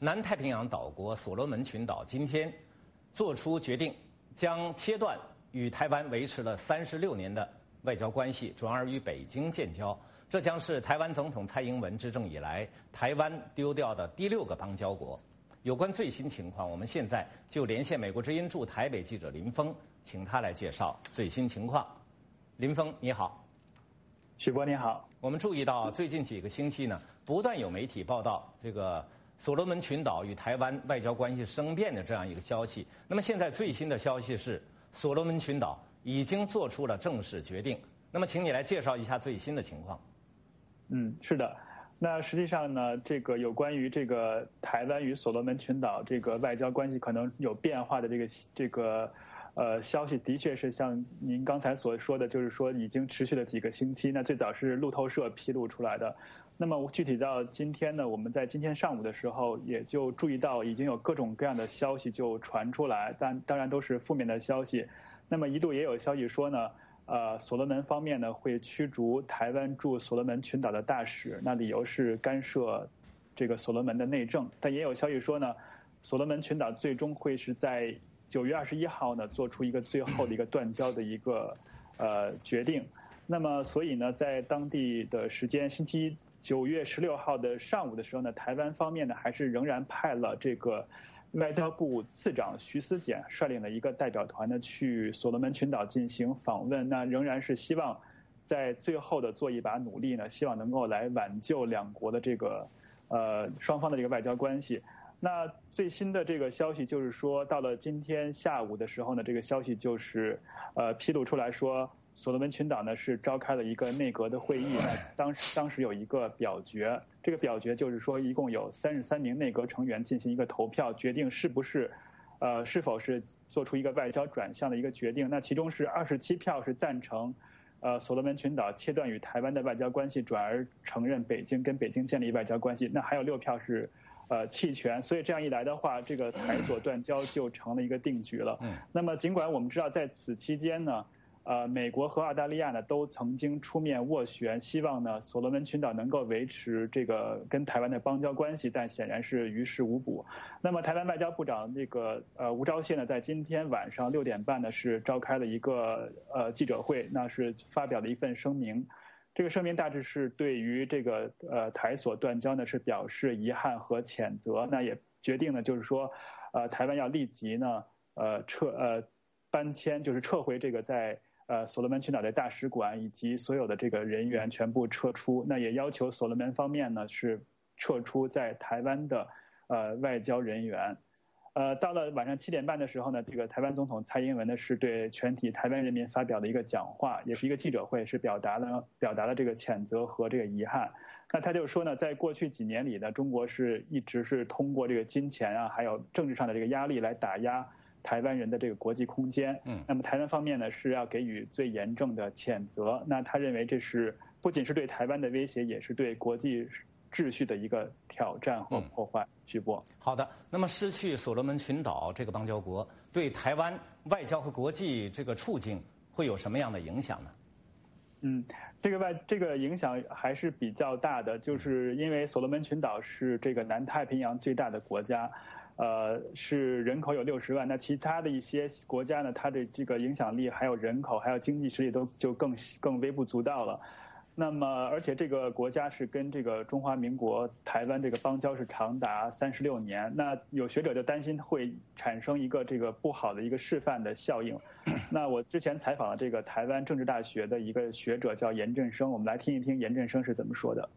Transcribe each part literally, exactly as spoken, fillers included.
南太平洋岛国所罗门群岛今天做出决定，将切断与台湾维持了三十六年的外交关系，转而与北京建交。这将是台湾总统蔡英文执政以来台湾丢掉的第六个邦交国。有关最新情况，我们现在就连线美国之音驻台北记者林峰，请他来介绍最新情况。林峰，你好。 许波你好。 我们注意到最近几个星期呢，不断有媒体报道这个所罗门群岛与台湾外交关系生变的这样一个消息。那么现在最新的消息是，所罗门群岛已经做出了正式决定。那么，请你来介绍一下最新的情况。 嗯，是的。那实际上呢，这个有关于这个台湾与所罗门群岛这个外交关系可能有变化的这个这个呃消息，的确是像您刚才所说的，就是说已经持续了几个星期。那最早是路透社披露出来的。那么具体到今天呢，我们在今天上午的时候也就注意到，已经有各种各样的消息就传出来，但当然都是负面的消息。那么一度也有消息说呢。呃，所罗门方面呢会驱逐台湾驻所罗门群岛的大使，那理由是干涉这个所罗门的内政。但也有消息说呢，所罗门群岛最终会是在九月二十一号呢做出一个最后的一个断交的一个呃决定。那么所以呢，在当地的时间星期九月十六号的上午的时候呢，台湾方面呢还是仍然派了这个外交部次长徐思俭率领了一个代表团呢去所罗门群岛进行访问，那仍然是希望在最后的做一把努力呢，希望能够来挽救两国的这个呃双方的这个外交关系。那最新的这个消息就是说，到了今天下午的时候呢，这个消息就是呃披露出来说，所罗门群岛呢是召开了一个内阁的会议，那当时当时有一个表决，这个表决就是说一共有三十三名内阁成员进行一个投票，决定是不是呃是否是做出一个外交转向的一个决定。那其中是二十七票是赞成呃所罗门群岛切断与台湾的外交关系，转而承认北京，跟北京建立外交关系，那还有六票是呃弃权。所以这样一来的话，这个台所断交就成了一个定局了。那么尽管我们知道在此期间呢，呃，美国和澳大利亚呢都曾经出面斡旋，希望呢所罗门群岛能够维持这个跟台湾的邦交关系，但显然是于事无补。那么台湾外交部长这个呃吴钊燮呢，在今天晚上六点半呢是召开了一个呃记者会，那是发表了一份声明。这个声明大致是对于这个呃台所断交呢是表示遗憾和谴责，那也决定呢就是说呃台湾要立即呢呃撤呃搬迁，就是撤回这个在呃，所罗门群岛的大使馆以及所有的这个人员全部撤出，那也要求所罗门方面呢是撤出在台湾的呃外交人员。呃，到了晚上七点半的时候呢，这个台湾总统蔡英文呢是对全体台湾人民发表了一个讲话，也是一个记者会，是表达了表达了这个谴责和这个遗憾。那他就说呢，在过去几年里呢，中国是一直是通过这个金钱啊，还有政治上的这个压力来打压台湾人的这个国际空间。嗯，那么台湾方面呢是要给予最严正的谴责。那他认为这是不仅是对台湾的威胁，也是对国际秩序的一个挑战和破坏。徐波， 好的。那么失去所罗门群岛这个邦交国，对台湾外交和国际这个处境会有什么样的影响呢？ 嗯，这个外这个影响还是比较大的，就是因为所罗门群岛是这个南太平洋最大的国家。呃，是人口有六十万，那其他的一些国家呢，它的这个影响力还有人口还有经济实力都就更更微不足道了。那么而且这个国家是跟这个中华民国台湾这个邦交是长达三十六年，那有学者就担心会产生一个这个不好的一个示范的效应。那我之前采访了这个台湾政治大学的一个学者叫严振声，我们来听一听严振声是怎么说的。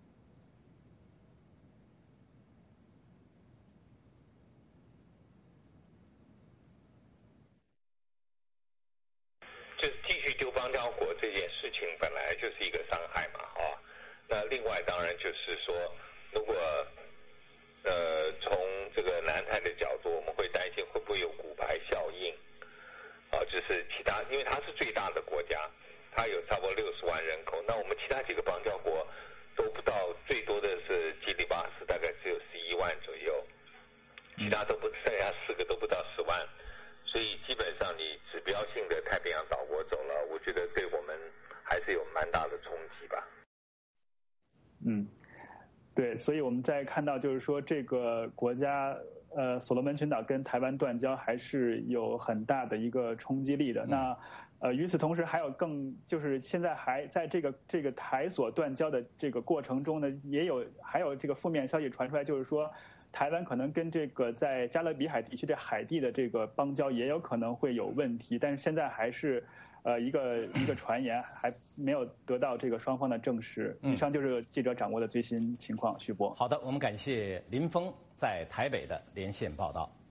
就是继续丢邦交国这件事情本来就是一个伤害嘛，哦，那另外当然就是说，如果呃从这个南太的角度，我们会担心会不会有骨牌效应，啊，就是其他，因为它是最大的国家，它有差不多六十万人口，那我们其他几个邦交国都不到，最多的是基里巴斯大概只有十一万左右，其他都不，剩下四个都不到十万。所以基本上你指标性的太平洋岛国走了，我觉得对我们还是有蛮大的冲击吧。 嗯， 对，所以我们在看到就是说这个国家，呃，所罗门群岛跟台湾断交还是有很大的一个冲击力的。嗯、那呃，与此同时还有更就是现在还在这个这个台所断交的这个过程中呢，也有还有这个负面消息传出来，就是说台湾可能跟这个在加勒比海地区这海地的这个邦交也有可能会有问题，但是现在还是。呃，一个一个传言还没有得到这个双方的证实。以上就是记者掌握的最新情况，徐波。 好的，我们感谢林峰在台北的连线报道。